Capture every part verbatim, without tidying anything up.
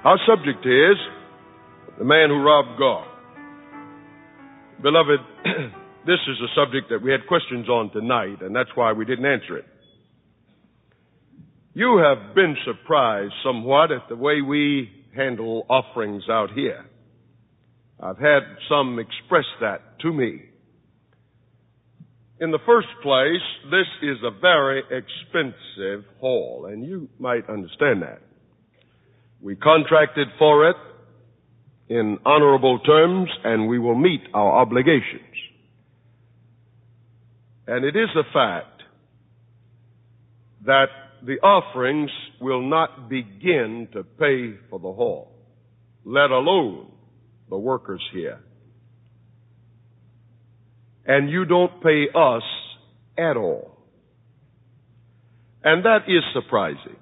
Our subject is the man who robbed God. Beloved, this is a subject that we had questions on tonight, and that's why we didn't answer it. You have been surprised somewhat at the way we handle offerings out here. I've had some express that to me. In the first place, this is a very expensive hall, and you might understand that. We contracted for it in honorable terms, and we will meet our obligations. And it is a fact that the offerings will not begin to pay for the hall, let alone the workers here. And you don't pay us at all. And that is surprising.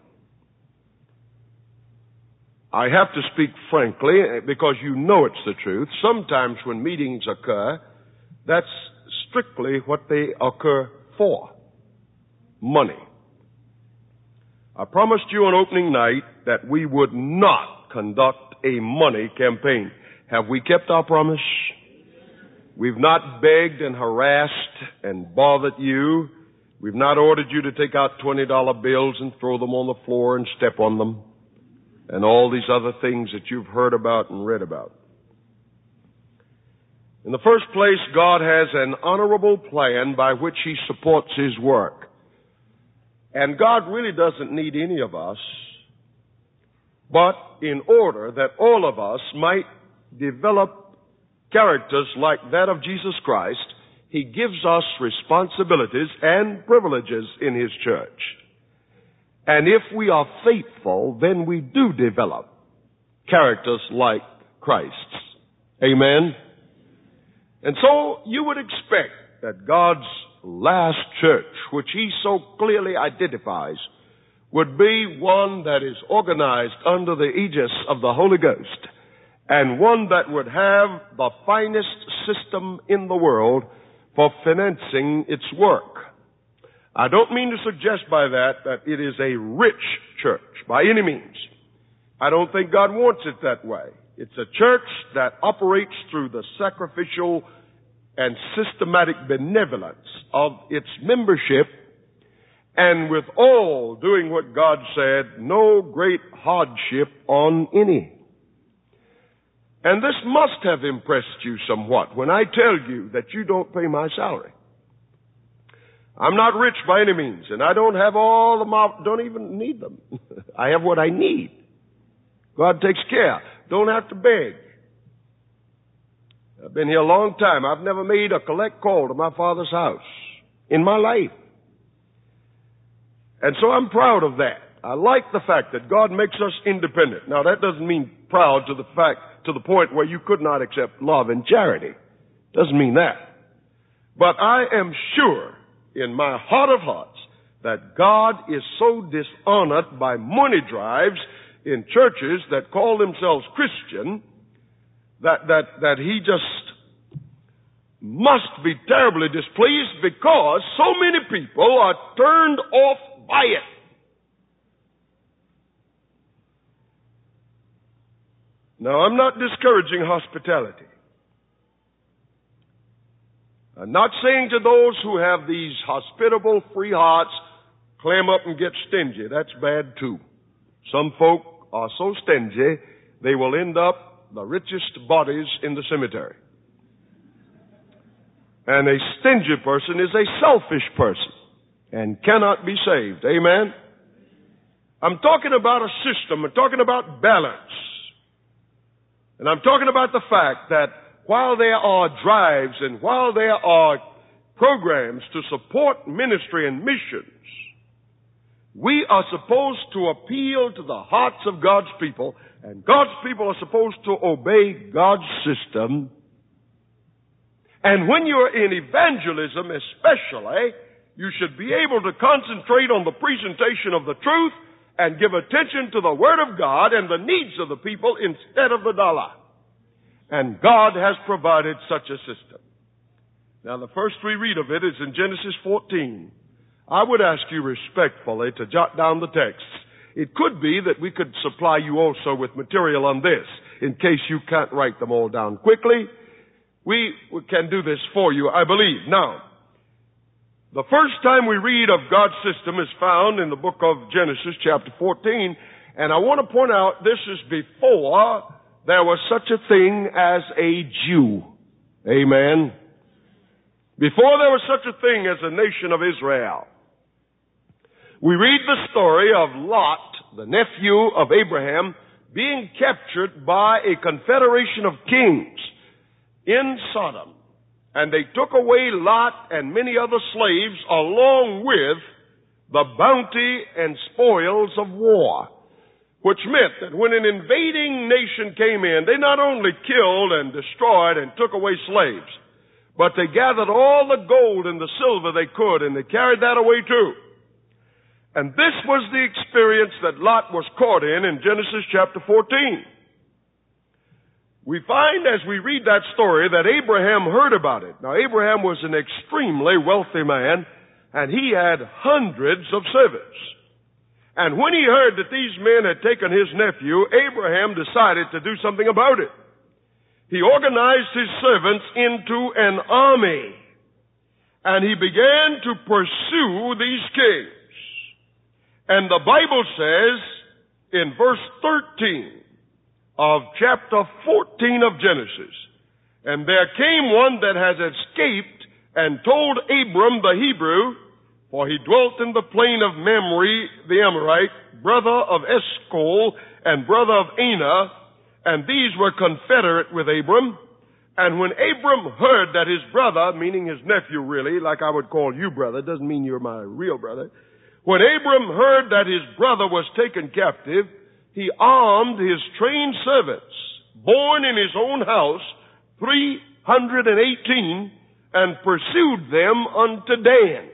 I have to speak frankly because you know it's the truth. Sometimes when meetings occur, that's strictly what they occur for. Money. I promised you on opening night that we would not conduct a money campaign. Have we kept our promise? We've not begged and harassed and bothered you. We've not ordered you to take out twenty dollar bills and throw them on the floor and step on them. And all these other things that you've heard about and read about. In the first place, God has an honorable plan by which He supports His work. And God really doesn't need any of us, but in order that all of us might develop characters like that of Jesus Christ, He gives us responsibilities and privileges in His church. And if we are faithful, then we do develop characters like Christ's. Amen? And so you would expect that God's last church, which He so clearly identifies, would be one that is organized under the aegis of the Holy Ghost, and one that would have the finest system in the world for financing its work. I don't mean to suggest by that that it is a rich church, by any means. I don't think God wants it that way. It's a church that operates through the sacrificial and systematic benevolence of its membership, and with all doing what God said, no great hardship on any. And this must have impressed you somewhat when I tell you that you don't pay my salary. I'm not rich by any means, and I don't have all the, mar- don't even need them. I have what I need. God takes care. Don't have to beg. I've been here a long time. I've never made a collect call to my father's house in my life. And so I'm proud of that. I like the fact that God makes us independent. Now that doesn't mean proud to the fact, to the point where you could not accept love and charity. Doesn't mean that. But I am sure in my heart of hearts that God is so dishonored by money drives in churches that call themselves Christian that, that, that He just must be terribly displeased because so many people are turned off by it. Now, I'm not discouraging hospitality. I'm not saying to those who have these hospitable, free hearts, clam up and get stingy. That's bad too. Some folk are so stingy, they will end up the richest bodies in the cemetery. And a stingy person is a selfish person and cannot be saved. Amen? I'm talking about a system. I'm talking about balance. And I'm talking about the fact that while there are drives and while there are programs to support ministry and missions, we are supposed to appeal to the hearts of God's people, and God's people are supposed to obey God's system. And when you're in evangelism especially, you should be able to concentrate on the presentation of the truth and give attention to the Word of God and the needs of the people instead of the dollar. And God has provided such a system. Now, the first we read of it is in Genesis fourteen. I would ask you respectfully to jot down the texts. it could be that we could supply you also with material on this, in case you can't write them all down quickly. We can do this for you, I believe. Now, the first time we read of God's system is found in the book of Genesis, chapter fourteen, and I want to point out this is before there was such a thing as a Jew. Amen. Before there was such a thing as a nation of Israel. We read the story of Lot, the nephew of Abraham, being captured by a confederation of kings in Sodom. And they took away Lot and many other slaves along with the bounty and spoils of war. Which meant that when an invading nation came in, they not only killed and destroyed and took away slaves, but they gathered all the gold and the silver they could, and they carried that away too. And this was the experience that Lot was caught in in Genesis chapter fourteen. We find as we read that story that Abraham heard about it. Now, Abraham was an extremely wealthy man, and he had hundreds of servants. And when he heard that these men had taken his nephew, Abraham decided to do something about it. He organized his servants into an army, and he began to pursue these kings. And the Bible says in verse thirteen of chapter fourteen of Genesis, and there came one that has escaped and told Abram the Hebrew, for he dwelt in the plain of Mamre the Amorite, brother of Eshcol and brother of Anah, and these were confederate with Abram. And when Abram heard that his brother, meaning his nephew really, like I would call you brother, doesn't mean you're my real brother. When Abram heard that his brother was taken captive, he armed his trained servants, born in his own house, three hundred and eighteen, and pursued them unto Dan.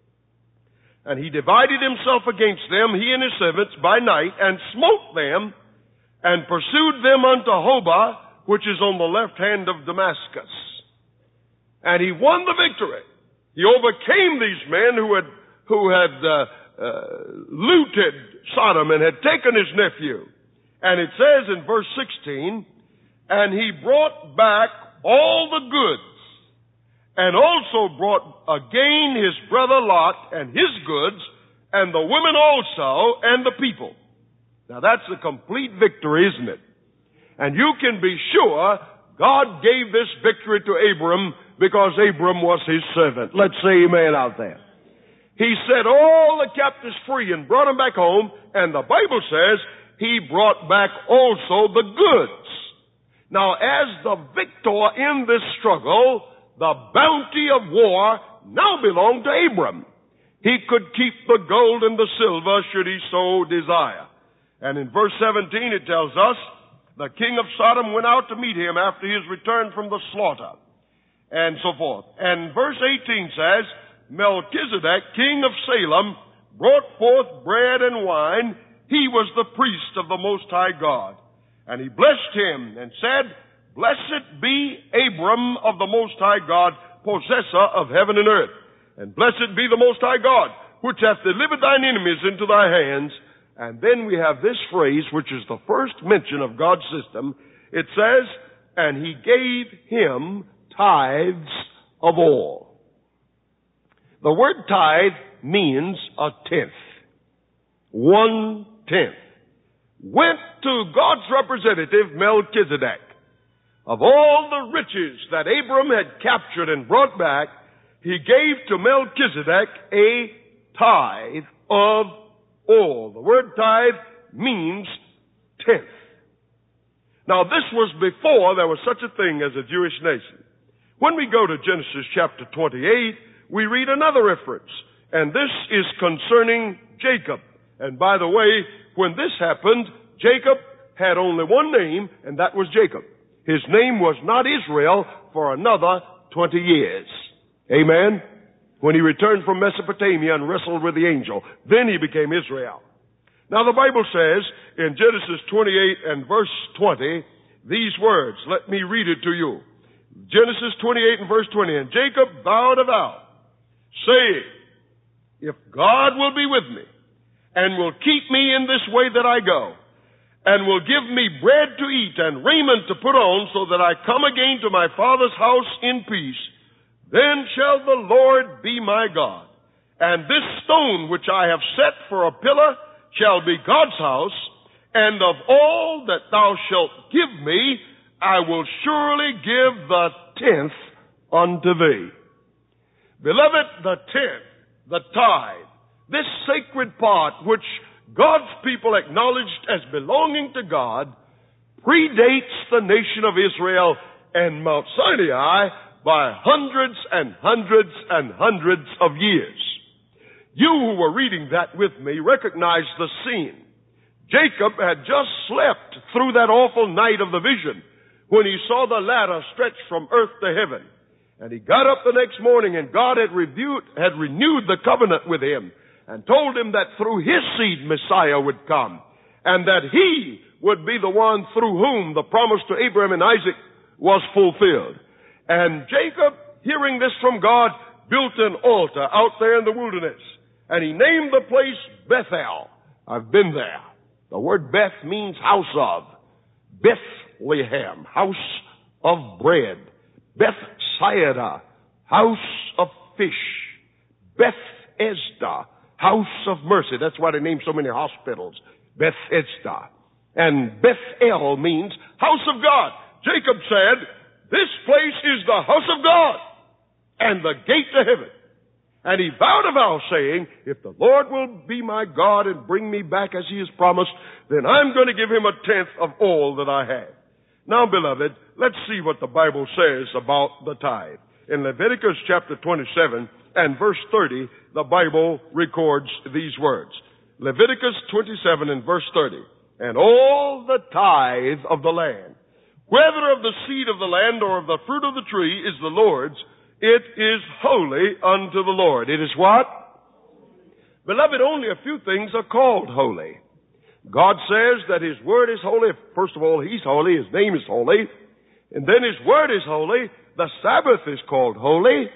And he divided himself against them, he and his servants, by night, and smote them, and pursued them unto Hobah, which is on the left hand of Damascus. And he won the victory. He overcame these men who had, who had uh, uh, looted Sodom and had taken his nephew. And it says in verse sixteen, and he brought back all the goods, and also brought again his brother Lot and his goods, and the women also, and the people. Now that's a complete victory, isn't it? And you can be sure God gave this victory to Abram because Abram was his servant. Let's say amen out there. He set all the captives free and brought them back home, and the Bible says he brought back also the goods. Now as the victor in this struggle, the bounty of war now belonged to Abram. He could keep the gold and the silver should he so desire. And in verse seventeen it tells us, the king of Sodom went out to meet him after his return from the slaughter, and so forth. And verse eighteen says, Melchizedek, king of Salem, brought forth bread and wine. He was the priest of the Most High God. And he blessed him and said, Blessed be Abram of the Most High God, possessor of heaven and earth. And blessed be the Most High God, which hath delivered thine enemies into thy hands. And then we have this phrase, which is the first mention of God's system. It says, and he gave him tithes of all. The word tithe means a tenth. One tenth. Went to God's representative, Melchizedek. Of all the riches that Abram had captured and brought back, he gave to Melchizedek a tithe of all. The word tithe means tenth. Now this was before there was such a thing as a Jewish nation. When we go to Genesis chapter twenty-eight, we read another reference, and this is concerning Jacob. And by the way, when this happened, Jacob had only one name, and that was Jacob. His name was not Israel for another twenty years. Amen? When he returned from Mesopotamia and wrestled with the angel, then he became Israel. Now the Bible says in Genesis twenty-eight and verse twenty, these words. Let me read it to you. Genesis twenty-eight and verse twenty, and Jacob vowed a vow, saying, if God will be with me, and will keep me in this way that I go, and will give me bread to eat and raiment to put on, so that I come again to my father's house in peace, then shall the Lord be my God. And this stone which I have set for a pillar shall be God's house, and of all that thou shalt give me, I will surely give the tenth unto thee. Beloved, the tenth, the tithe, this sacred part which God's people acknowledged as belonging to God, predates the nation of Israel and Mount Sinai by hundreds and hundreds and hundreds of years. You who were reading that with me recognize the scene. Jacob had just slept through that awful night of the vision when he saw the ladder stretched from earth to heaven. And he got up the next morning, and God had, reviewed, had renewed the covenant with him and told him that through his seed Messiah would come, and that he would be the one through whom the promise to Abraham and Isaac was fulfilled. And Jacob, hearing this from God, built an altar out there in the wilderness, and he named the place Bethel. I've been there. The word Beth means house of. Bethlehem, house of bread. Bethsaida, house of fish. Bethesda, house of mercy. That's why they name so many hospitals. Bethesda. And Bethel means house of God. Jacob said, this place is the house of God and the gate to heaven. And he vowed a vow saying, if the Lord will be my God and bring me back as he has promised, then I'm going to give him a tenth of all that I have. Now, beloved, let's see what the Bible says about the tithe. In Leviticus chapter twenty-seven and verse thirty, the Bible records these words. Leviticus twenty-seven and verse thirty. And all the tithe of the land, whether of the seed of the land or of the fruit of the tree, is the Lord's. It is holy unto the Lord. It is what? Beloved, only a few things are called holy. God says that his word is holy. First of all, he's holy. His name is holy. And then his word is holy. The Sabbath is called holy.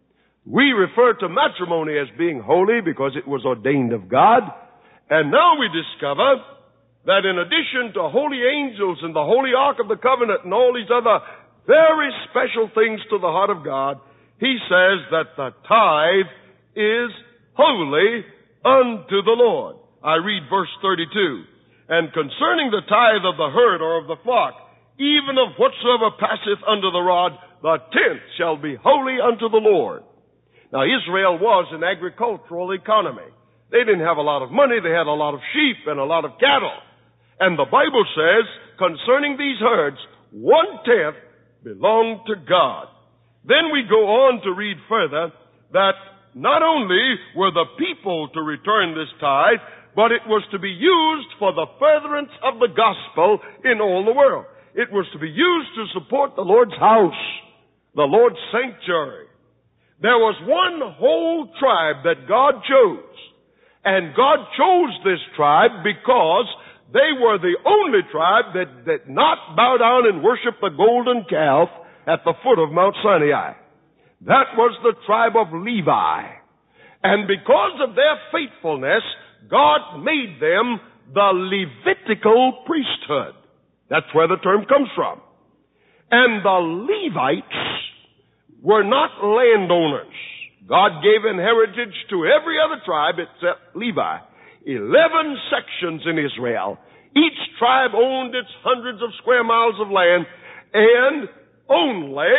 We refer to matrimony as being holy because it was ordained of God. And now we discover that in addition to holy angels and the holy ark of the covenant and all these other very special things to the heart of God, he says that the tithe is holy unto the Lord. I read verse thirty-two. And concerning the tithe of the herd or of the flock, even of whatsoever passeth under the rod, the tenth shall be holy unto the Lord. Now, Israel was an agricultural economy. They didn't have a lot of money. They had a lot of sheep and a lot of cattle. And the Bible says, concerning these herds, one-tenth belonged to God. Then we go on to read further that not only were the people to return this tithe, but it was to be used for the furtherance of the gospel in all the world. It was to be used to support the Lord's house, the Lord's sanctuary. There was one whole tribe that God chose. And God chose this tribe because they were the only tribe that did not bow down and worship the golden calf at the foot of Mount Sinai. That was the tribe of Levi. And because of their faithfulness, God made them the Levitical priesthood. That's where the term comes from. And the Levites were not landowners. God gave inheritance to every other tribe except Levi. Eleven sections in Israel. Each tribe owned its hundreds of square miles of land, and only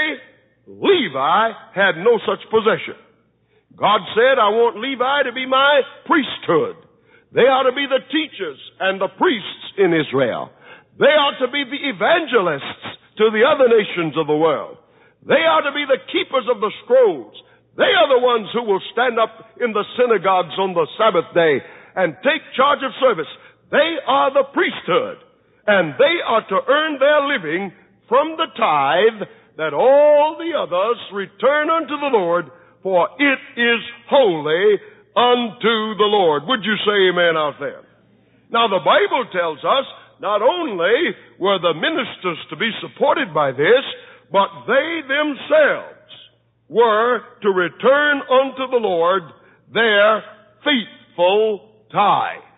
Levi had no such possession. God said, I want Levi to be my priesthood. They are to be the teachers and the priests in Israel. They are to be the evangelists to the other nations of the world. They are to be the keepers of the scrolls. They are the ones who will stand up in the synagogues on the Sabbath day and take charge of service. They are the priesthood, and they are to earn their living from the tithe that all the others return unto the Lord, for it is holy unto the Lord. Would you say amen out there? Now, the Bible tells us not only were the ministers to be supported by this, but they themselves were to return unto the Lord their faithful tithe.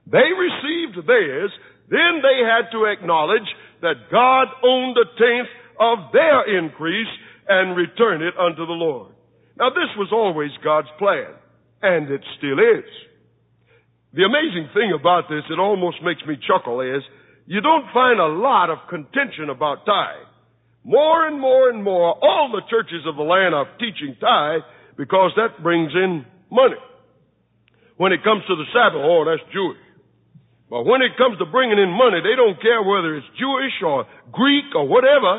They received theirs. Then they had to acknowledge that God owned a tenth of their increase and return it unto the Lord. Now, this was always God's plan, and it still is. The amazing thing about this, it almost makes me chuckle, is you don't find a lot of contention about tithe. More and more and more, all the churches of the land are teaching tithe because that brings in money. When it comes to the Sabbath, oh, that's Jewish. But when it comes to bringing in money, they don't care whether it's Jewish or Greek or whatever.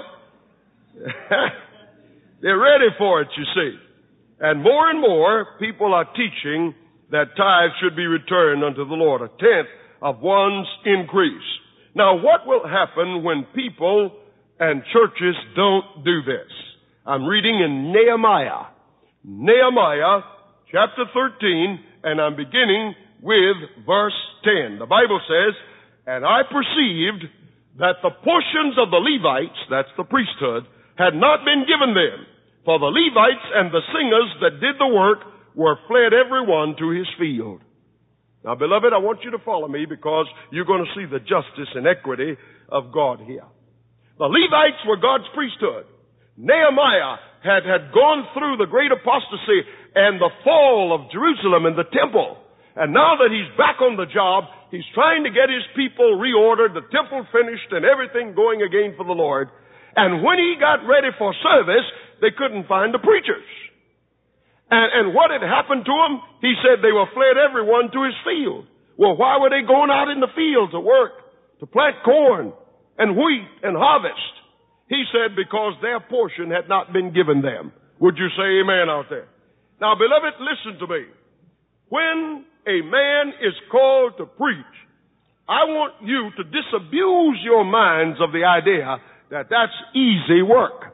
They're ready for it, you see. And more and more people are teaching that tithe should be returned unto the Lord, a tenth of one's increase. Now, what will happen when people and churches don't do this? I'm reading in Nehemiah. Nehemiah chapter thirteen, and I'm beginning with verse ten. The Bible says, "And I perceived that the portions of the Levites," that's the priesthood, "had not been given them. For the Levites and the singers that did the work were fled every one to his field." Now, beloved, I want you to follow me because you're going to see the justice and equity of God here. The Levites were God's priesthood. Nehemiah had, had gone through the great apostasy and the fall of Jerusalem and the temple. And now that he's back on the job, he's trying to get his people reordered, the temple finished, and everything going again for the Lord. And when he got ready for service, they couldn't find the preachers. And, and what had happened to them? He said they were fled everyone to his field. Well, why were they going out in the field to work, to plant corn and wheat and harvest? He said because their portion had not been given them. Would you say amen out there? Now, beloved, listen to me. When a man is called to preach, I want you to disabuse your minds of the idea that that's easy work.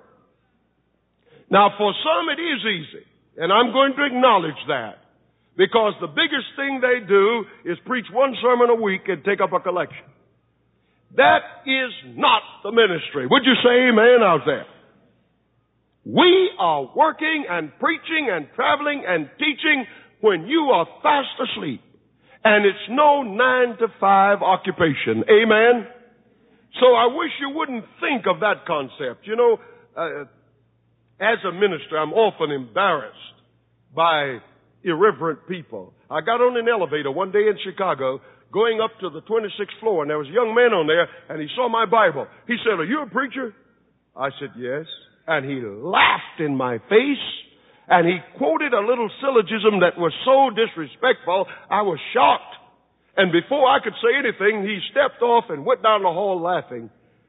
Now, for some it is easy, and I'm going to acknowledge that, because the biggest thing they do is preach one sermon a week and take up a collection. That is not the ministry. Would you say amen out there? We are working and preaching and traveling and teaching when you are fast asleep. And it's no nine to five occupation. Amen? So I wish you wouldn't think of that concept. You know, uh, as a minister, I'm often embarrassed by irreverent people. I got on an elevator one day in Chicago going up to the twenty-sixth floor, and there was a young man on there, and he saw my Bible. He said, "Are you a preacher?" I said, "Yes." And he laughed in my face, and he quoted a little syllogism that was so disrespectful, I was shocked. And before I could say anything, he stepped off and went down the hall laughing.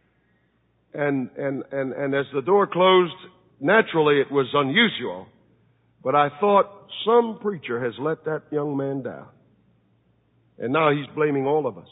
And, and, and, and as the door closed, naturally it was unusual. But I thought, some preacher has let that young man down. And now he's blaming all of us.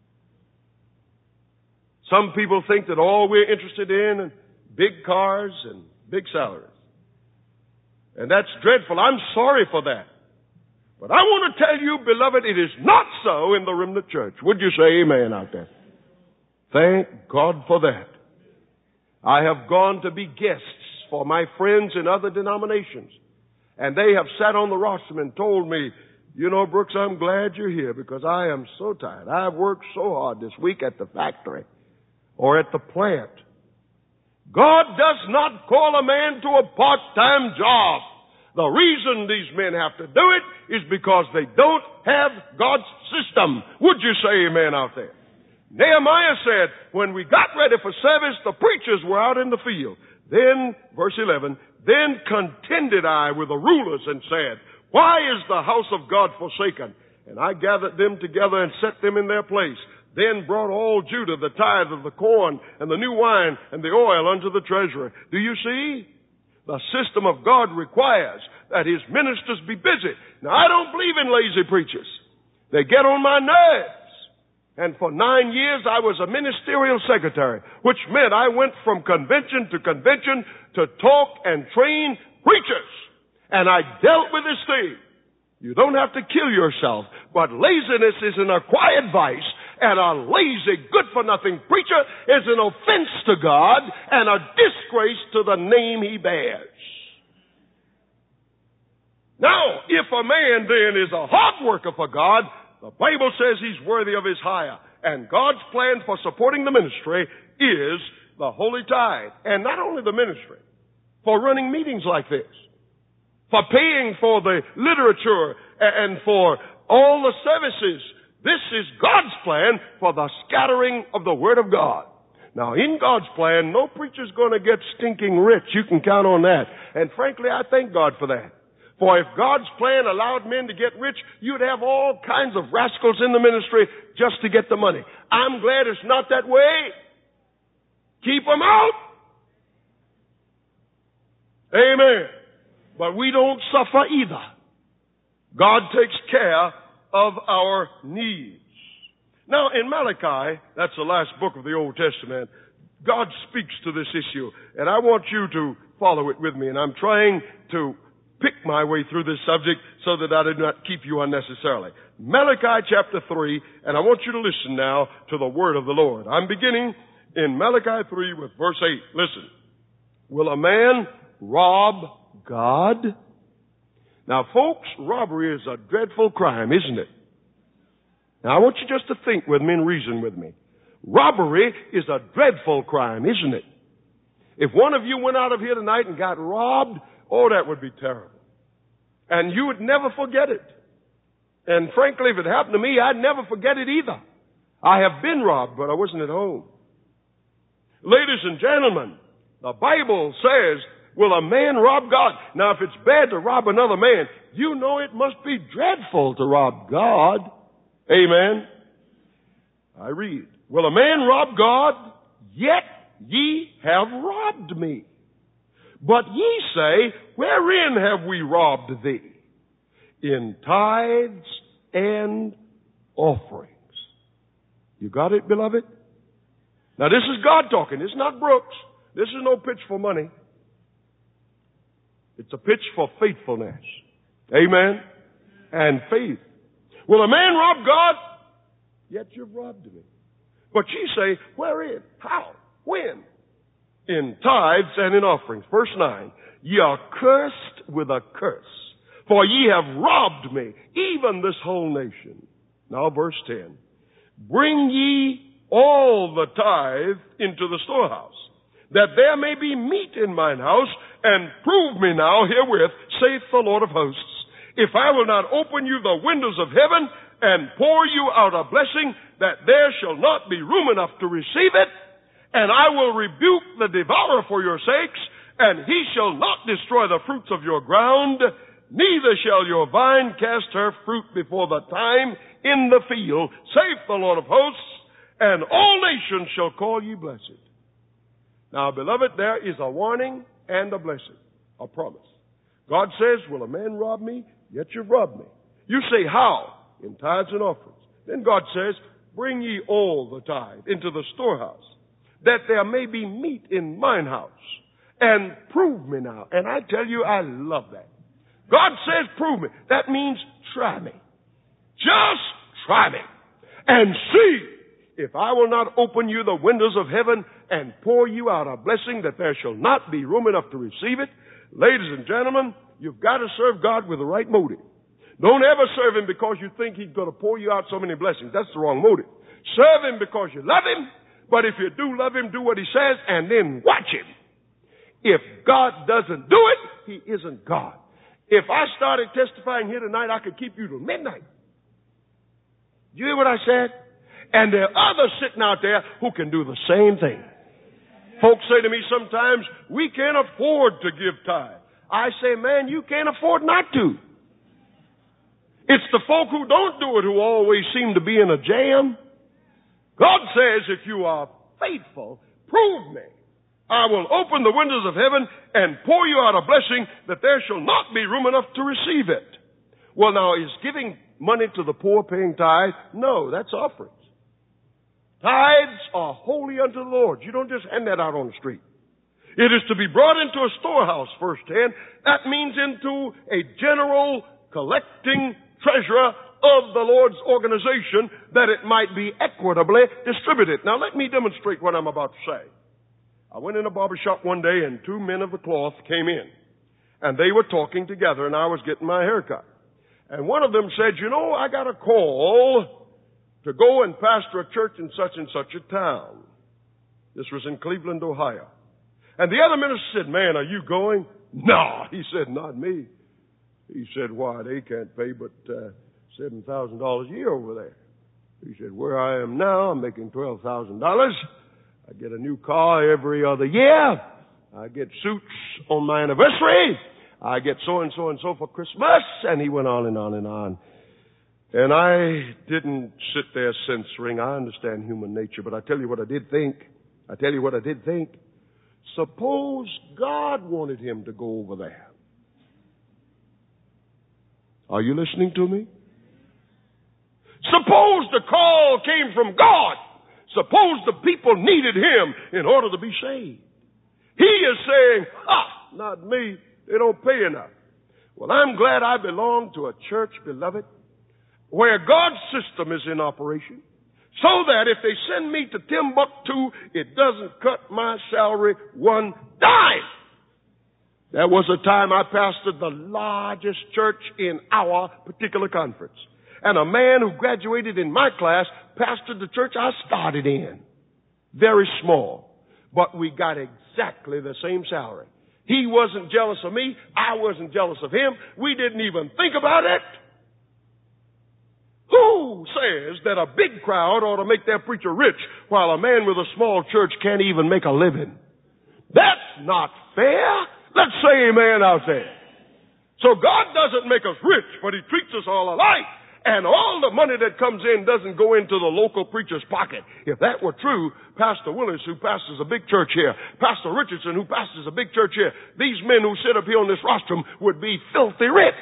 Some people think that all we're interested in are big cars and big salaries. And that's dreadful. I'm sorry for that. But I want to tell you, beloved, it is not so in the remnant church. Would you say amen out there? Thank God for that. I have gone to be guests for my friends in other denominations. And they have sat on the rostrum and told me, "You know, Brooks, I'm glad you're here because I am so tired. I've worked so hard this week at the factory or at the plant." God does not call a man to a part-time job. The reason these men have to do it is because they don't have God's system. Would you say amen out there? Nehemiah said, when we got ready for service, the preachers were out in the field. Then, verse eleven, "Then contended I with the rulers and said, Why is the house of God forsaken? And I gathered them together and set them in their place. Then brought all Judah the tithe of the corn and the new wine and the oil unto the treasury." Do you see? The system of God requires that his ministers be busy. Now, I don't believe in lazy preachers. They get on my nerves. And for nine years, I was a ministerial secretary, which meant I went from convention to convention to talk and train preachers. And I dealt with this thing. You don't have to kill yourself, but laziness is an acquired vice, and a lazy, good-for-nothing preacher is an offense to God and a disgrace to the name he bears. Now, if a man then is a hard worker for God, the Bible says he's worthy of his hire. And God's plan for supporting the ministry is the holy tithe. And not only the ministry, for running meetings like this, for paying for the literature and for all the services. This is God's plan for the scattering of the Word of God. Now, in God's plan, no preacher's going to get stinking rich. You can count on that. And frankly, I thank God for that. For if God's plan allowed men to get rich, you'd have all kinds of rascals in the ministry just to get the money. I'm glad it's not that way. Keep them out. Amen. But we don't suffer either. God takes care of our needs. Now, in Malachi, that's the last book of the Old Testament, God speaks to this issue. And I want you to follow it with me. And I'm trying to pick my way through this subject so that I do not keep you unnecessarily. Malachi chapter three, and I want you to listen now to the word of the Lord. I'm beginning in Malachi three with verse eight. Listen. Will a man rob God? Now, folks, robbery is a dreadful crime, isn't it? Now, I want you just to think with me and reason with me. Robbery is a dreadful crime, isn't it? If one of you went out of here tonight and got robbed, oh, that would be terrible. And you would never forget it. And frankly, if it happened to me, I'd never forget it either. I have been robbed, but I wasn't at home. Ladies and gentlemen, the Bible says, will a man rob God? Now, if it's bad to rob another man, you know it must be dreadful to rob God. Amen. I read, will a man rob God? Yet ye have robbed me. But ye say, wherein have we robbed thee? In tithes and offerings. You got it, beloved? Now, this is God talking. It's not Brooks. This is no pitch for money. It's a pitch for faithfulness. Amen? And faith. Will a man rob God? Yet you've robbed me. But ye say, wherein? How? When? In tithes and in offerings. Verse nine. Ye are cursed with a curse, for ye have robbed me, even this whole nation. Now verse ten. Bring ye all the tithe into the storehouse, that there may be meat in mine house, and prove me now herewith, saith the Lord of hosts, if I will not open you the windows of heaven and pour you out a blessing, that there shall not be room enough to receive it, and I will rebuke the devourer for your sakes, and he shall not destroy the fruits of your ground, neither shall your vine cast her fruit before the time in the field, saith the Lord of hosts, and all nations shall call ye blessed. Now, beloved, there is a warning and a blessing, a promise. God says, will a man rob me? Yet you've robbed me. You say, how? In tithes and offerings. Then God says, bring ye all the tithe into the storehouse, that there may be meat in mine house. And prove me now. And I tell you, I love that. God says, prove me. That means try me. Just try me. And see if I will not open you the windows of heaven and pour you out a blessing that there shall not be room enough to receive it. Ladies and gentlemen, you've got to serve God with the right motive. Don't ever serve Him because you think He's going to pour you out so many blessings. That's the wrong motive. Serve Him because you love Him, but if you do love Him, do what He says, and then watch Him. If God doesn't do it, He isn't God. If I started testifying here tonight, I could keep you till midnight. You hear what I said? And there are others sitting out there who can do the same thing. Folks say to me sometimes, we can't afford to give tithe. I say, man, you can't afford not to. It's the folk who don't do it who always seem to be in a jam. God says, if you are faithful, prove me. I will open the windows of heaven and pour you out a blessing that there shall not be room enough to receive it. Well, now, is giving money to the poor paying tithe? No, that's offerings. Tithes are holy unto the Lord. You don't just hand that out on the street. It is to be brought into a storehouse, verse ten. That means into a general collecting treasurer of the Lord's organization, that it might be equitably distributed. Now, let me demonstrate what I'm about to say. I went in a barber shop one day, and two men of the cloth came in. And they were talking together, and I was getting my hair cut. And one of them said, you know, I got a call to go and pastor a church in such and such a town. This was in Cleveland, Ohio. And the other minister said, man, are you going? No. He said, not me. He said, why, they can't pay but uh, seven thousand dollars a year over there. He said, where I am now, I'm making twelve thousand dollars. I get a new car every other year. I get suits on my anniversary. I get so and so and so for Christmas. And he went on and on and on. And I didn't sit there censoring. I understand human nature, but I tell you what I did think. I tell you what I did think. Suppose God wanted him to go over there. Are you listening to me? Suppose the call came from God. Suppose the people needed him in order to be saved. He is saying, ha, not me. They don't pay enough. Well, I'm glad I belong to a church, beloved, where God's system is in operation, so that if they send me to Timbuktu, it doesn't cut my salary one dime. There was a time I pastored the largest church in our particular conference. And a man who graduated in my class pastored the church I started in. Very small. But we got exactly the same salary. He wasn't jealous of me. I wasn't jealous of him. We didn't even think about it. Who says that a big crowd ought to make their preacher rich while a man with a small church can't even make a living? That's not fair. Let's say amen out there. So God doesn't make us rich, but he treats us all alike. And all the money that comes in doesn't go into the local preacher's pocket. If that were true, Pastor Willis, who pastors a big church here, Pastor Richardson, who pastors a big church here, these men who sit up here on this rostrum would be filthy rich.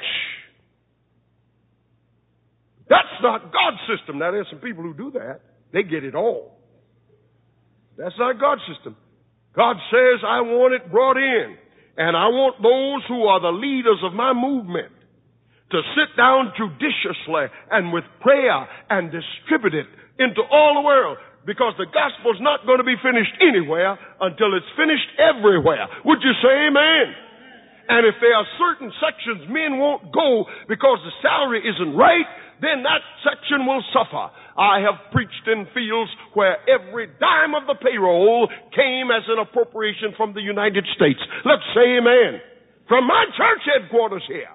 That's not God's system. Now, there's some people who do that. They get it all. That's not God's system. God says, I want it brought in. And I want those who are the leaders of my movement to sit down judiciously and with prayer and distribute it into all the world. Because the gospel's not going to be finished anywhere until it's finished everywhere. Would you say amen? And if there are certain sections men won't go because the salary isn't right, then that section will suffer. I have preached in fields where every dime of the payroll came as an appropriation from the United States. Let's say amen. From my church headquarters here.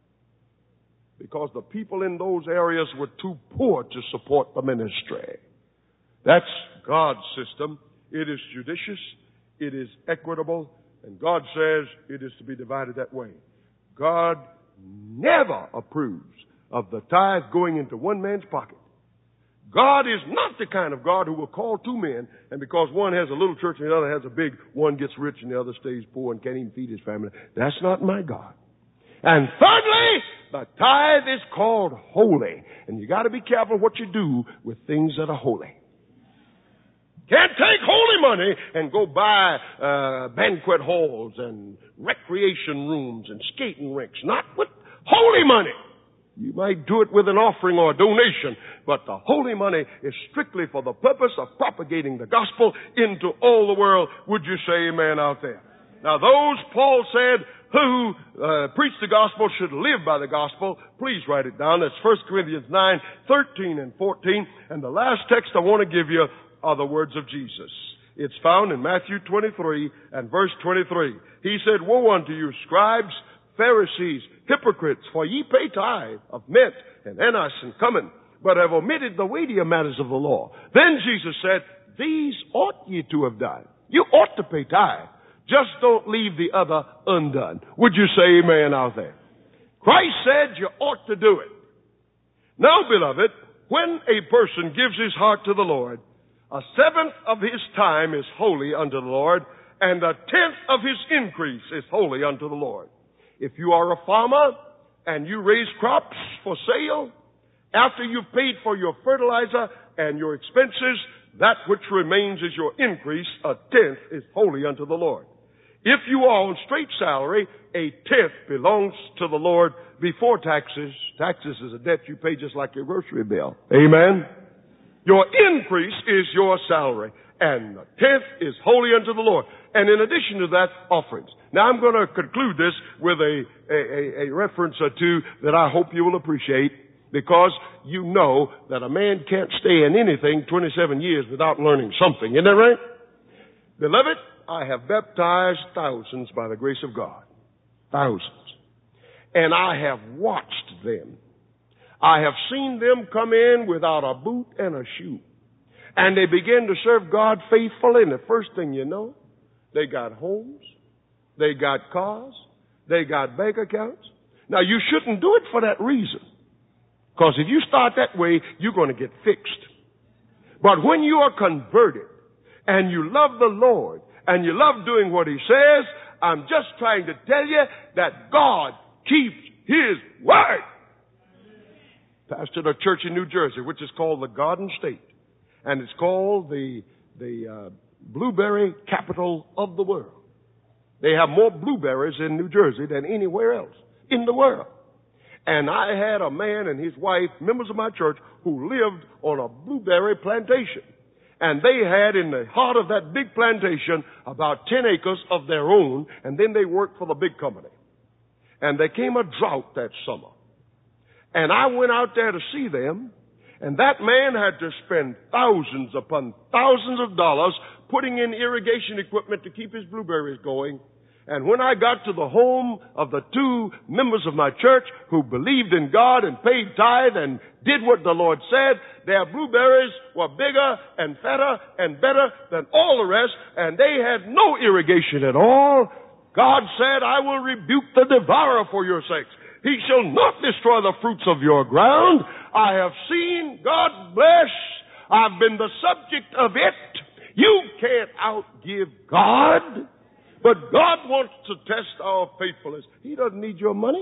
Because the people in those areas were too poor to support the ministry. That's God's system. It is judicious. It is equitable. And God says it is to be divided that way. God never approves of the tithe going into one man's pocket. God is not the kind of God who will call two men, and because one has a little church and the other has a big, one gets rich and the other stays poor and can't even feed his family. That's not my God. And thirdly, the tithe is called holy. And you got to be careful what you do with things that are holy. Can't take holy money and go buy uh, banquet halls and recreation rooms and skating rinks. Not with holy money. You might do it with an offering or a donation, but the holy money is strictly for the purpose of propagating the gospel into all the world. Would you say amen out there? Now those, Paul said, who uh, preach the gospel should live by the gospel. Please write it down. That's First Corinthians nine, thirteen and fourteen. And the last text I want to give you are the words of Jesus. It's found in Matthew twenty-three and verse twenty-three. He said, woe unto you, scribes, Pharisees, hypocrites, for ye pay tithe of mint and anise and cumin, but have omitted the weightier matters of the law. Then Jesus said, these ought ye to have done. You ought to pay tithe. Just don't leave the other undone. Would you say amen out there? Christ said you ought to do it. Now, beloved, when a person gives his heart to the Lord, a seventh of his time is holy unto the Lord, and a tenth of his increase is holy unto the Lord. If you are a farmer and you raise crops for sale, after you've paid for your fertilizer and your expenses, that which remains is your increase. A tenth is holy unto the Lord. If you are on straight salary, a tenth belongs to the Lord before taxes. Taxes is a debt you pay just like your grocery bill. Amen? Your increase is your salary, and the tenth is holy unto the Lord. And in addition to that, offerings. Now I'm going to conclude this with a, a, a reference or two that I hope you will appreciate, because you know that a man can't stay in anything twenty-seven years without learning something. Isn't that right? Beloved, I have baptized thousands by the grace of God. Thousands. And I have watched them. I have seen them come in without a boot and a shoe. And they begin to serve God faithfully, and the first thing you know, they got homes, they got cars, they got bank accounts. Now, you shouldn't do it for that reason, because if you start that way, you're going to get fixed. But when you are converted, and you love the Lord, and you love doing what He says, I'm just trying to tell you that God keeps His word. Pastored a church in New Jersey, which is called the Garden State. And it's called the, the uh, blueberry capital of the world. They have more blueberries in New Jersey than anywhere else in the world. And I had a man and his wife, members of my church, who lived on a blueberry plantation. And they had in the heart of that big plantation about ten acres of their own, and then they worked for the big company. And there came a drought that summer. And I went out there to see them, and that man had to spend thousands upon thousands of dollars putting in irrigation equipment to keep his blueberries going. And when I got to the home of the two members of my church who believed in God and paid tithe and did what the Lord said, their blueberries were bigger and fatter and better than all the rest, and they had no irrigation at all. God said, I will rebuke the devourer for your sakes. He shall not destroy the fruits of your ground. I have seen God bless. I've been the subject of it. You can't outgive God. But God wants to test our faithfulness. He doesn't need your money.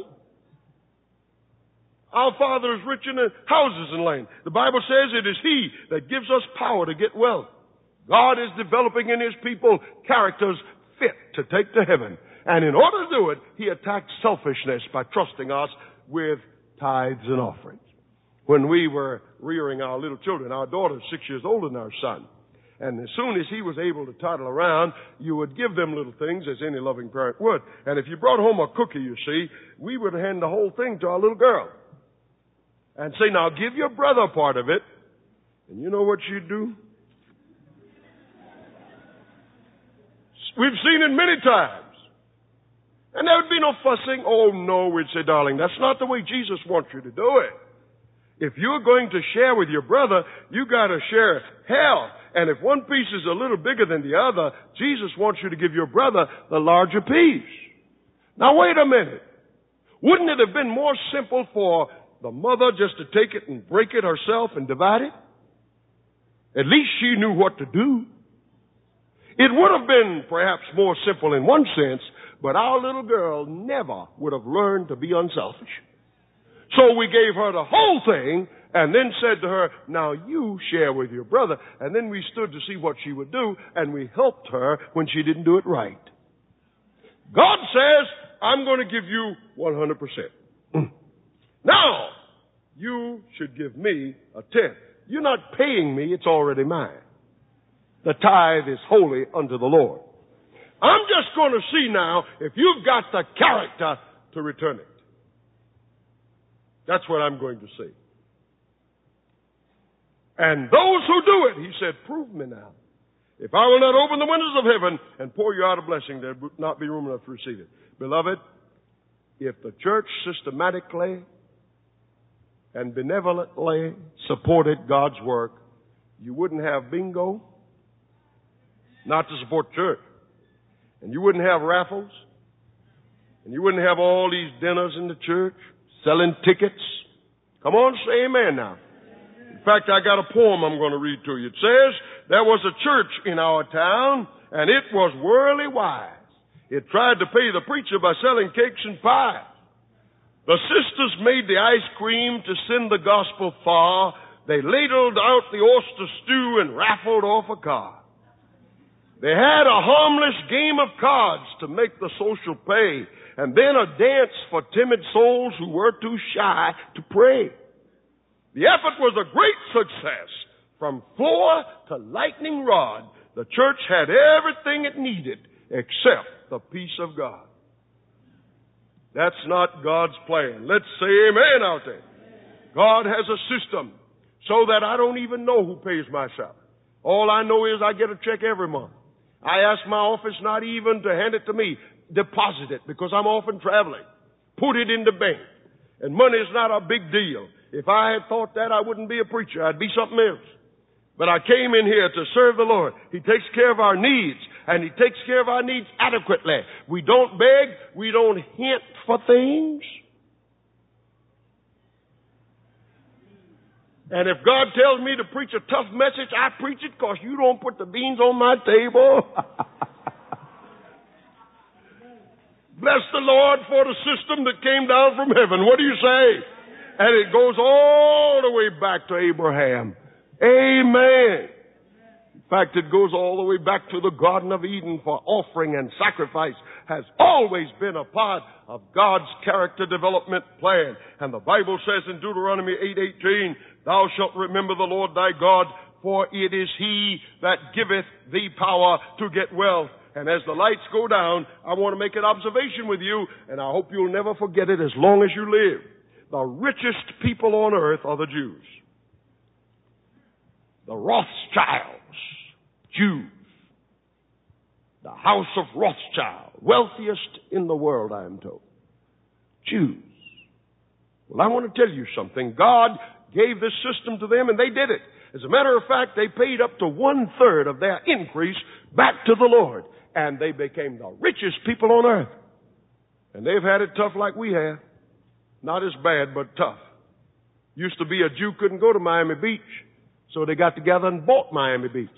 Our Father is rich in houses and land. The Bible says it is He that gives us power to get wealth. God is developing in His people characters fit to take to heaven. And in order to do it, He attacks selfishness by trusting us with tithes and offerings. When we were rearing our little children, our daughter's six years older than our son. And as soon as he was able to toddle around, you would give them little things, as any loving parent would. And if you brought home a cookie, you see, we would hand the whole thing to our little girl. And say, now give your brother part of it. And you know what she'd do? We've seen it many times. And there would be no fussing. Oh, no, we'd say, darling, that's not the way Jesus wants you to do it. If you're going to share with your brother, you got to share hell. And if one piece is a little bigger than the other, Jesus wants you to give your brother the larger piece. Now, wait a minute. Wouldn't it have been more simple for the mother just to take it and break it herself and divide it? At least she knew what to do. It would have been perhaps more simple in one sense, but our little girl never would have learned to be unselfish. So we gave her the whole thing and then said to her, now you share with your brother. And then we stood to see what she would do, and we helped her when she didn't do it right. God says, I'm going to give you one hundred percent. Now, you should give me a tenth. You're not paying me, it's already mine. The tithe is holy unto the Lord. I'm just going to see now if you've got the character to return it. That's what I'm going to see. And those who do it, He said, prove me now. If I will not open the windows of heaven and pour you out a blessing, there would not be room enough to receive it. Beloved, if the church systematically and benevolently supported God's work, you wouldn't have bingo, not to support church. And you wouldn't have raffles. And you wouldn't have all these dinners in the church, selling tickets. Come on, say amen now. In fact, I got a poem I'm going to read to you. It says, there was a church in our town, and it was worldly wise. It tried to pay the preacher by selling cakes and pies. The sisters made the ice cream to send the gospel far. They ladled out the oyster stew and raffled off a car. They had a harmless game of cards to make the social pay, and then a dance for timid souls who were too shy to pray. The effort was a great success. From floor to lightning rod, the church had everything it needed. except the peace of God. That's not God's plan. Let's say amen out there. God has a system so that I don't even know who pays my salary. All I know is I get a check every month. I ask my office not even to hand it to me. Deposit it because I'm often traveling. Put it in the bank. And money is not a big deal. If I had thought that, I wouldn't be a preacher. I'd be something else. But I came in here to serve the Lord. He takes care of our needs, and He takes care of our needs adequately. We don't beg. We don't hint for things. And if God tells me to preach a tough message, I preach it because you don't put the beans on my table. Bless the Lord for the system that came down from heaven. What do you say? And it goes all the way back to Abraham. Amen. In fact, it goes all the way back to the Garden of Eden, for offering and sacrifice has always been a part of God's character development plan. And the Bible says in Deuteronomy eight eighteen, thou shalt remember the Lord thy God, for it is He that giveth thee power to get wealth. And as the lights go down, I want to make an observation with you, and I hope you'll never forget it as long as you live. The richest people on earth are the Jews. The Rothschilds, Jews. The house of Rothschild, wealthiest in the world, I am told. Jews. Well, I want to tell you something. God gave this system to them, and they did it. As a matter of fact, they paid up to one-third of their increase back to the Lord, and they became the richest people on earth. And they've had it tough like we have. Not as bad, but tough. Used to be a Jew couldn't go to Miami Beach, so they got together and bought Miami Beach.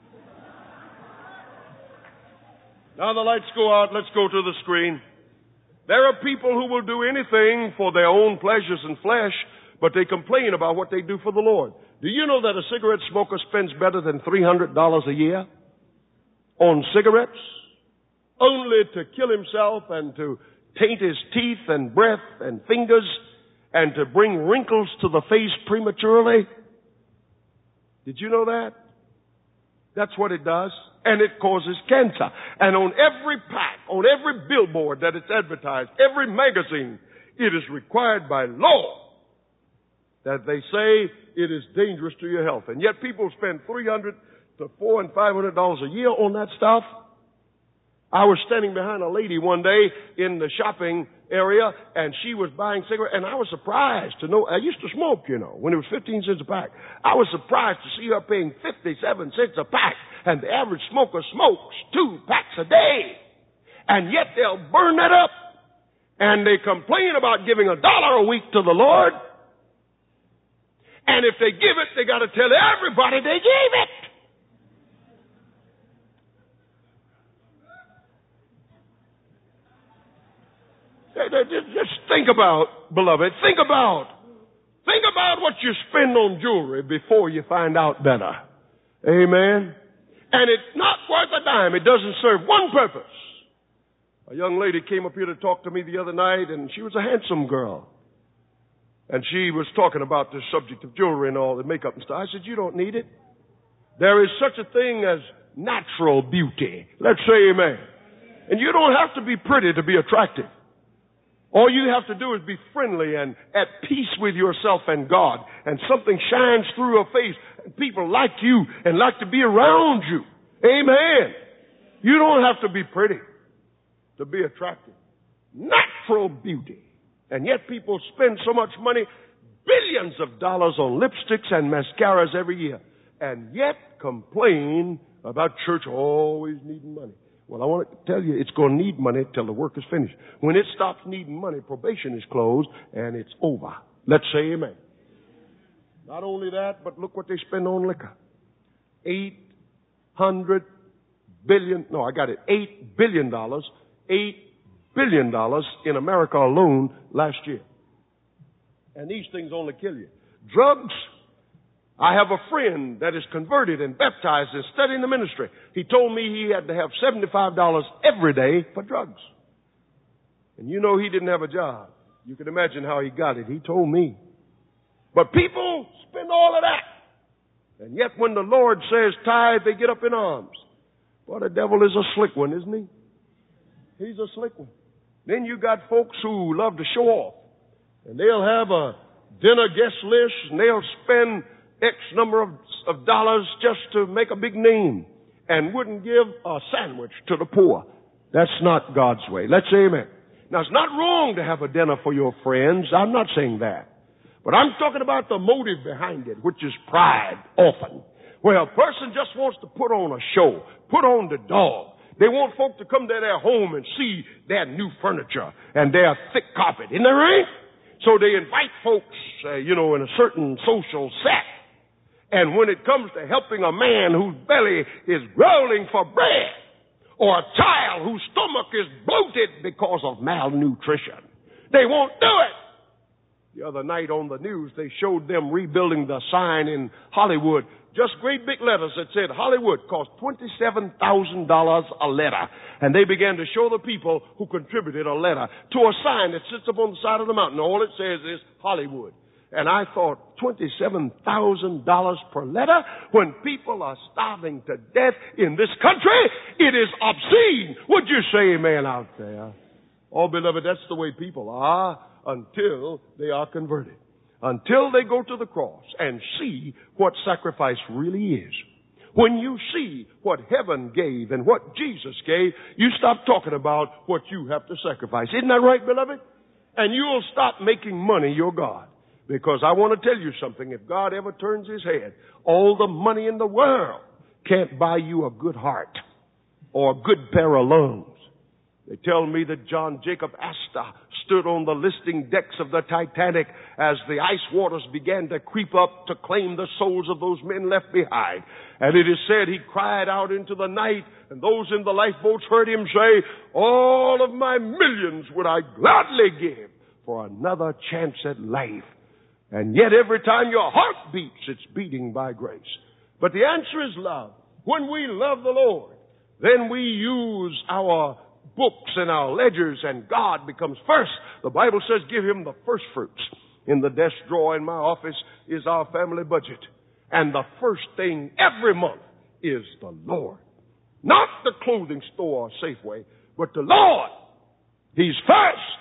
Now the lights go out. Let's go to the screen. There are people who will do anything for their own pleasures and flesh, but they complain about what they do for the Lord. Do you know that a cigarette smoker spends better than three hundred dollars a year on cigarettes? Only to kill himself and to taint his teeth and breath and fingers and to bring wrinkles to the face prematurely? Did you know that? That's what it does. And it causes cancer. And on every pack, on every billboard that it's advertised, every magazine, it is required by law that they say it is dangerous to your health. And yet people spend three hundred to four and five hundred dollars a year on that stuff. I was standing behind a lady one day in the shopping area, and she was buying cigarettes, and I was surprised to know, I used to smoke, you know, when it was fifteen cents a pack. I was surprised to see her paying fifty-seven cents a pack, and the average smoker smokes two packs a day. And yet they'll burn that up, and they complain about giving a dollar a week to the Lord. And if they give it, they got to tell everybody they gave it. Just think about, beloved, think about, think about what you spend on jewelry before you find out better. Amen. And it's not worth a dime. It doesn't serve one purpose. A young lady came up here to talk to me the other night, and she was a handsome girl. And she was talking about the subject of jewelry and all the makeup and stuff. I said, you don't need it. There is such a thing as natural beauty. Let's say amen. And you don't have to be pretty to be attractive. All you have to do is be friendly and at peace with yourself and God. And something shines through your face. And people like you and like to be around you. Amen. You don't have to be pretty to be attractive. Natural beauty. And yet people spend so much money, billions of dollars on lipsticks and mascaras every year. And yet complain about church always needing money. Well, I want to tell you, it's going to need money till the work is finished. When it stops needing money, probation is closed and it's over. Let's say amen. Not only that, but look what they spend on liquor. Eight hundred billion, no, I got it, eight billion dollars, eight billion dollars in America alone last year. And these things only kill you. Drugs. I have a friend that is converted and baptized and studying the ministry. He told me he had to have seventy-five dollars every day for drugs. And you know he didn't have a job. You can imagine how he got it. He told me. But people spend all of that. And yet when the Lord says tithe, they get up in arms. Well, the devil is a slick one, isn't he? He's a slick one. Then you got folks who love to show off. And they'll have a dinner guest list, and they'll spend X number of, of dollars just to make a big name and wouldn't give a sandwich to the poor. That's not God's way. Let's say amen. Now, it's not wrong to have a dinner for your friends. I'm not saying that. But I'm talking about the motive behind it, which is pride often. Where a person just wants to put on a show, put on the dog. They want folk to come to their home and see their new furniture and their thick carpet. Isn't that right? So they invite folks, uh, you know, in a certain social set. And when it comes to helping a man whose belly is growling for bread, or a child whose stomach is bloated because of malnutrition, they won't do it. The other night on the news, they showed them rebuilding the sign in Hollywood. Just great big letters that said Hollywood cost twenty-seven thousand dollars a letter. And they began to show the people who contributed a letter to a sign that sits up on the side of the mountain. All it says is Hollywood. And I thought, twenty-seven thousand dollars per letter when people are starving to death in this country? It is obscene. Would you say amen out there? Oh, beloved, that's the way people are until they are converted. Until they go to the cross and see what sacrifice really is. When you see what heaven gave and what Jesus gave, you stop talking about what you have to sacrifice. Isn't that right, beloved? And you'll stop making money your God. Because I want to tell you something. If God ever turns his head, all the money in the world can't buy you a good heart or a good pair of lungs. They tell me that John Jacob Astor stood on the listing decks of the Titanic as the ice waters began to creep up to claim the souls of those men left behind. And it is said he cried out into the night, and those in the lifeboats heard him say, all of my millions would I gladly give for another chance at life. And yet every time your heart beats, it's beating by grace. But the answer is love. When we love the Lord, then we use our books and our ledgers, and God becomes first. The Bible says give him the first fruits. In the desk drawer in my office is our family budget. And the first thing every month is the Lord. Not the clothing store or Safeway, but the Lord. He's first.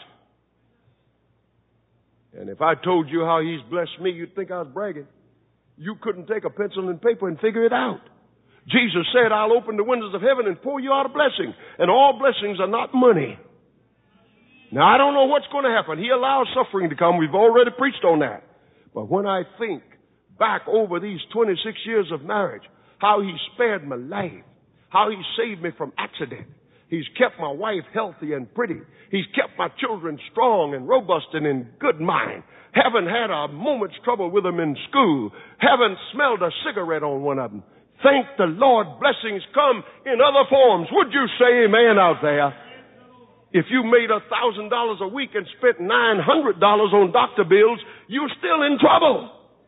And if I told you how he's blessed me, you'd think I was bragging. You couldn't take a pencil and paper and figure it out. Jesus said, I'll open the windows of heaven and pour you out a blessing. And all blessings are not money. Now, I don't know what's going to happen. He allows suffering to come. We've already preached on that. But when I think back over these twenty-six years of marriage, how he spared my life, how he saved me from accident. He's kept my wife healthy and pretty. He's kept my children strong and robust and in good mind. Haven't had a moment's trouble with them in school. Haven't smelled a cigarette on one of them. Thank the Lord, blessings come in other forms. Would you say amen out there? If you made a thousand dollars a week and spent nine hundred dollars on doctor bills, you're still in trouble.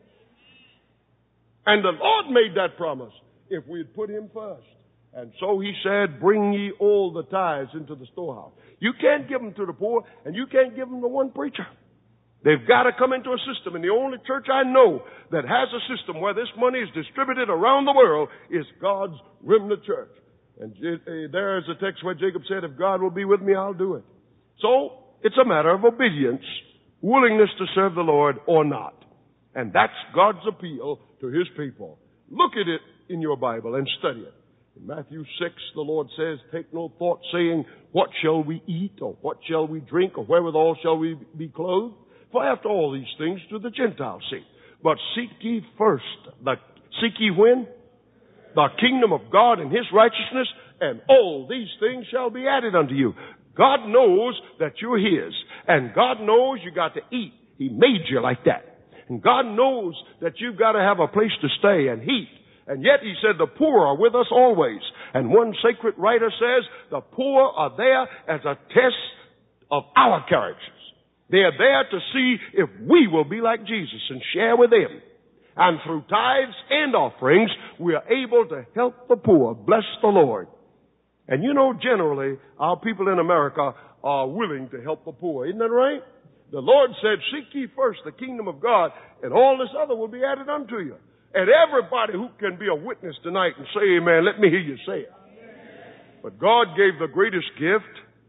And the Lord made that promise if we'd put him first. And so he said, bring ye all the tithes into the storehouse. You can't give them to the poor, and you can't give them to one preacher. They've got to come into a system, and the only church I know that has a system where this money is distributed around the world is God's remnant church. And there is a text where Jacob said, if God will be with me, I'll do it. So it's a matter of obedience, willingness to serve the Lord or not. And that's God's appeal to his people. Look at it in your Bible and study it. In Matthew six, the Lord says, take no thought saying, what shall we eat, or what shall we drink, or wherewithal shall we be clothed? For after all these things do the Gentiles seek. But seek ye first, the, seek ye when? The kingdom of God and his righteousness, and all these things shall be added unto you. God knows that you're his, and God knows you got to eat. He made you like that. And God knows that you've got to have a place to stay and heat. And yet he said the poor are with us always. And one sacred writer says the poor are there as a test of our characters. They are there to see if we will be like Jesus and share with them. And through tithes and offerings, we are able to help the poor. Bless the Lord. And you know, generally, our people in America are willing to help the poor. Isn't that right? The Lord said, seek ye first the kingdom of God, and all this other will be added unto you. And everybody who can be a witness tonight and say amen, let me hear you say it. But God gave the greatest gift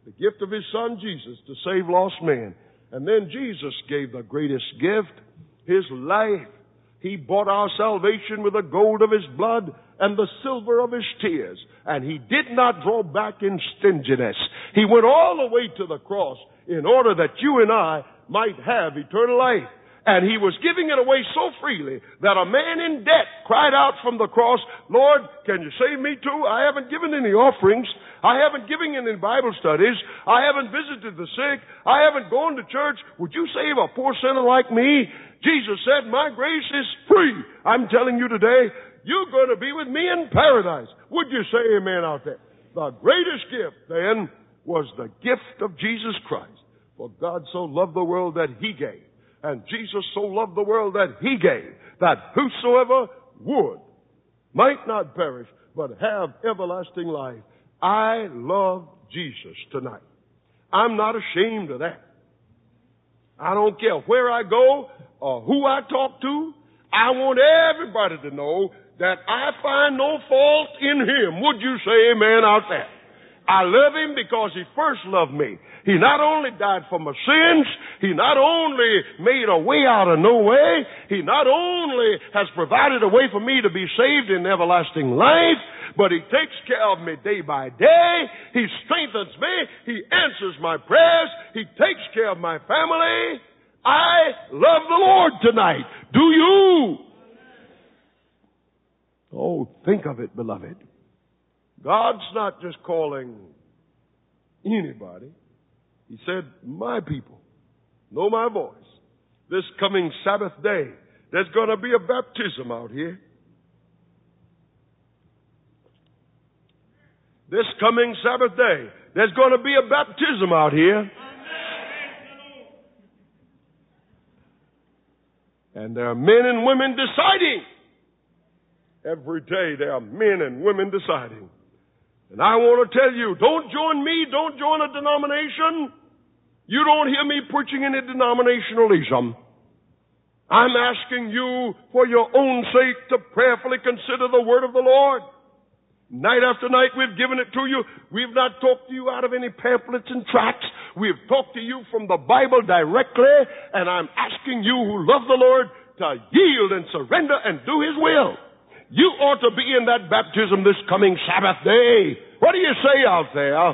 the gift of his son Jesus to save lost men. And then Jesus gave the greatest gift, his life. He bought our salvation with the gold of his blood and the silver of his tears. And he did not draw back in stinginess. He went all the way to the cross in order that you and I might have eternal life. And he was giving it away so freely that a man in debt cried out from the cross, Lord, can you save me too? I haven't given any offerings. I haven't given any Bible studies. I haven't visited the sick. I haven't gone to church. Would you save a poor sinner like me? Jesus said, my grace is free. I'm telling you today, you're going to be with me in paradise. Would you say amen out there? The greatest gift then was the gift of Jesus Christ. For God so loved the world that he gave. And Jesus so loved the world that he gave, that whosoever would might not perish, but have everlasting life. I love Jesus tonight. I'm not ashamed of that. I don't care where I go or who I talk to. I want everybody to know that I find no fault in him. Would you say amen out there? I love him because he first loved me. He not only died for my sins, he not only made a way out of no way, he not only has provided a way for me to be saved in everlasting life, but he takes care of me day by day. He strengthens me. He answers my prayers. He takes care of my family. I love the Lord tonight. Do you? Oh, think of it, beloved. God's not just calling anybody. He said, my people know my voice. This coming Sabbath day, there's going to be a baptism out here. This coming Sabbath day, there's going to be a baptism out here. And there are men and women deciding. Every day there are men and women deciding. And I want to tell you, don't join me, don't join a denomination. You don't hear me preaching any denominationalism. I'm asking you, for your own sake, to prayerfully consider the word of the Lord. Night after night, we've given it to you. We've not talked to you out of any pamphlets and tracts. We've talked to you from the Bible directly, and I'm asking you who love the Lord to yield and surrender and do his will. You ought to be in that baptism this coming Sabbath day. What do you say out there?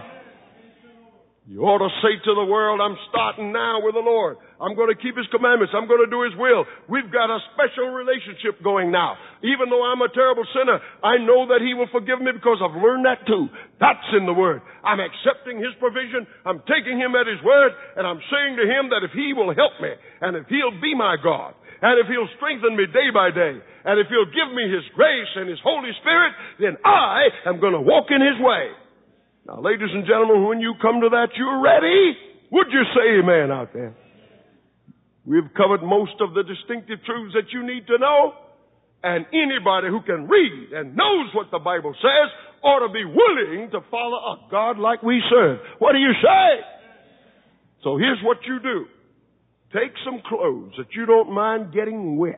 You ought to say to the world, I'm starting now with the Lord. I'm going to keep his commandments. I'm going to do his will. We've got a special relationship going now. Even though I'm a terrible sinner, I know that he will forgive me because I've learned that too. That's in the word. I'm accepting his provision. I'm taking him at his word. And I'm saying to him that if he will help me, and if he'll be my God, and if he'll strengthen me day by day, and if he'll give me his grace and his Holy Spirit, then I am going to walk in his way. Now, ladies and gentlemen, when you come to that, you're ready. Would you say amen out there? We've covered most of the distinctive truths that you need to know. And anybody who can read and knows what the Bible says ought to be willing to follow a God like we serve. What do you say? So here's what you do. Take some clothes that you don't mind getting wet.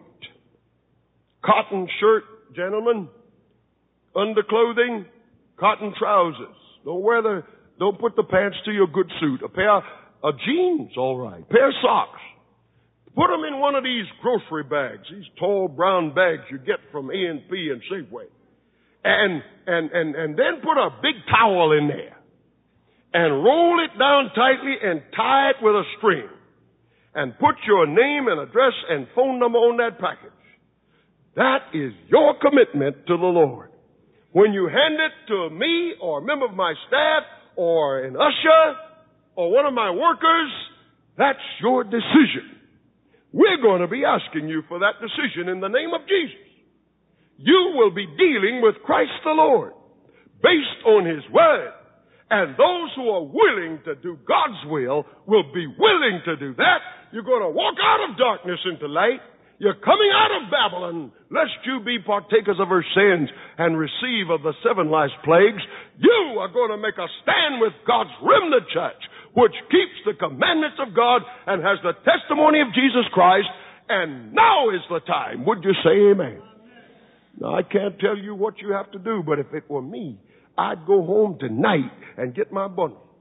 Cotton shirt, gentlemen. Underclothing, cotton trousers. Don't wear the, don't put the pants to your good suit. A pair of jeans, all right. Pair of socks. Put them in one of these grocery bags, these tall brown bags you get from A and P and Safeway. And, and, and, and then put a big towel in there. And roll it down tightly and tie it with a string. And put your name and address and phone number on that package. That is your commitment to the Lord. When you hand it to me or a member of my staff or an usher or one of my workers, that's your decision. We're going to be asking you for that decision in the name of Jesus. You will be dealing with Christ the Lord based on his word. And those who are willing to do God's will will be willing to do that. You're going to walk out of darkness into light. You're coming out of Babylon, lest you be partakers of her sins and receive of the seven last plagues. You are going to make a stand with God's remnant church, which keeps the commandments of God and has the testimony of Jesus Christ. And now is the time. Would you say amen? Now, I can't tell you what you have to do, but if it were me, I'd go home tonight and get my bundle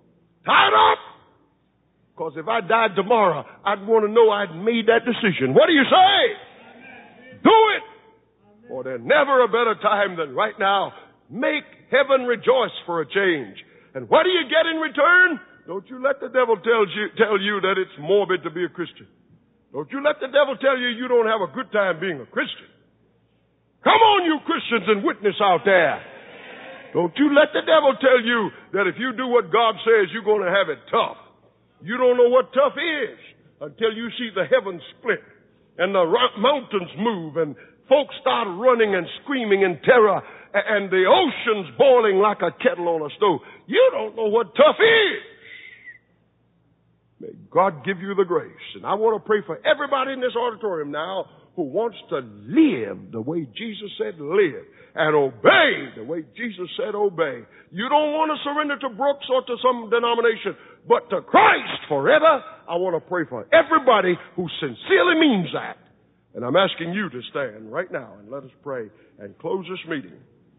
Tied up? Because if I died tomorrow, I'd want to know I'd made that decision. What do you say? Do it. For there's never a better time than right now. Make heaven rejoice for a change. And what do you get in return? Don't you let the devil tell you, tell you that it's morbid to be a Christian. Don't you let the devil tell you you don't have a good time being a Christian. Come on, you Christians, and witness out there. Don't you let the devil tell you that if you do what God says, you're going to have it tough. You don't know what tough is until you see the heavens split and the mountains move and folks start running and screaming in terror and the ocean's boiling like a kettle on a stove. You don't know what tough is. May God give you the grace. And I want to pray for everybody in this auditorium now who wants to live the way Jesus said live and obey the way Jesus said obey. You don't want to surrender to Brooks or to some denomination, but to Christ forever. I want to pray for everybody who sincerely means that. And I'm asking you to stand right now and let us pray and close this meeting.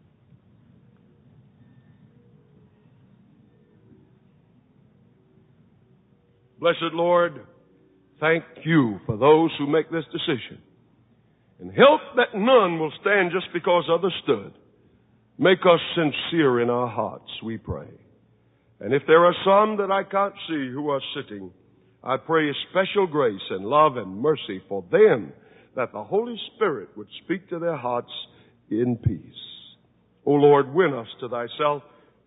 Blessed Lord, thank you for those who make this decision. And help that none will stand just because others stood. Make us sincere in our hearts, we pray. And if there are some that I can't see who are sitting, I pray a special grace and love and mercy for them, that the Holy Spirit would speak to their hearts in peace. O Lord, win us to thyself.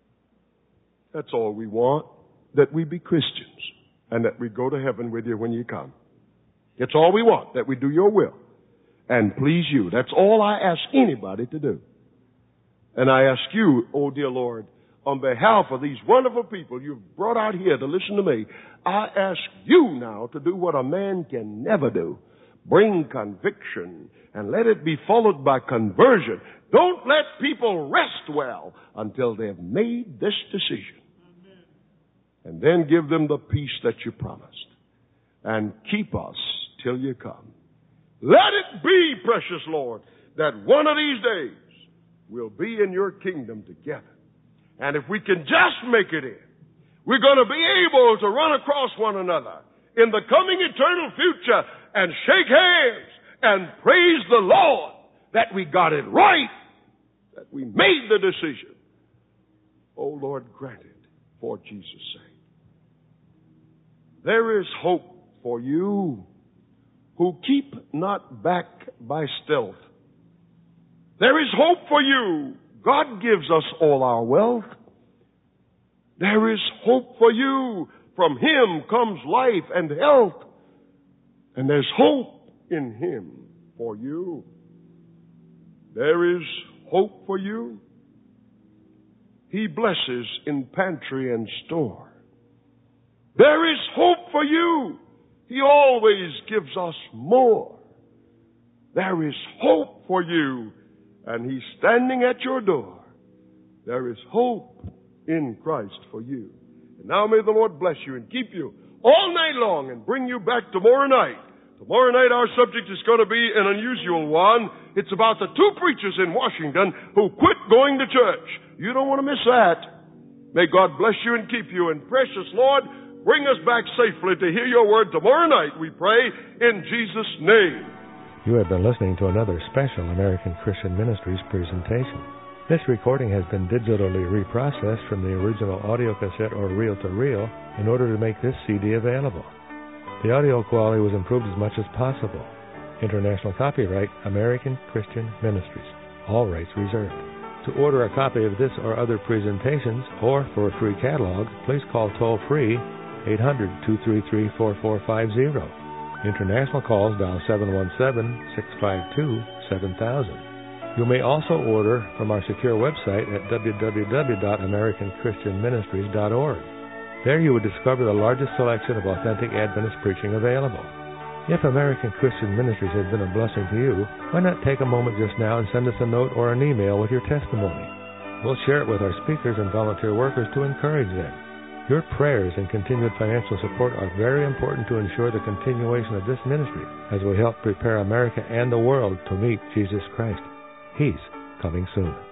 That's all we want, that we be Christians and that we go to heaven with you when you come. It's all we want, that we do your will and please you. That's all I ask anybody to do. And I ask you, oh dear Lord, on behalf of these wonderful people you've brought out here to listen to me, I ask you now to do what a man can never do. Bring conviction and let it be followed by conversion. Don't let people rest well until they've made this decision. Amen. And then give them the peace that you promised. And keep us till you come. Let it be, precious Lord, that one of these days we'll be in your kingdom together. And if we can just make it in, we're going to be able to run across one another in the coming eternal future and shake hands and praise the Lord that we got it right, that we made the decision. Oh, Lord, grant it for Jesus' sake. There is hope for you who keep not back by stealth. There is hope for you. God gives us all our wealth. There is hope for you. From Him comes life and health. And there's hope in Him for you. There is hope for you. He blesses in pantry and store. There is hope for you. He always gives us more. There is hope for you. And He's standing at your door. There is hope in Christ for you. And now may the Lord bless you and keep you all night long and bring you back tomorrow night. Tomorrow night our subject is going to be an unusual one. It's about the two preachers in Washington who quit going to church. You don't want to miss that. May God bless you and keep you. And precious Lord, bring us back safely to hear your word tomorrow night, we pray, in Jesus' name. You have been listening to another special American Christian Ministries presentation. This recording has been digitally reprocessed from the original audio cassette or reel-to-reel in order to make this C D available. The audio quality was improved as much as possible. International copyright, American Christian Ministries. All rights reserved. To order a copy of this or other presentations, or for a free catalog, please call toll-free eight hundred, two three three, four four five zero. International calls dial seven one seven, six five two, seven thousand. You may also order from our secure website at w w w dot american christian ministries dot org. There you would discover the largest selection of authentic Adventist preaching available. If American Christian Ministries has been a blessing to you, why not take a moment just now and send us a note or an email with your testimony? We'll share it with our speakers and volunteer workers to encourage them. Your prayers and continued financial support are very important to ensure the continuation of this ministry as we help prepare America and the world to meet Jesus Christ. He's coming soon.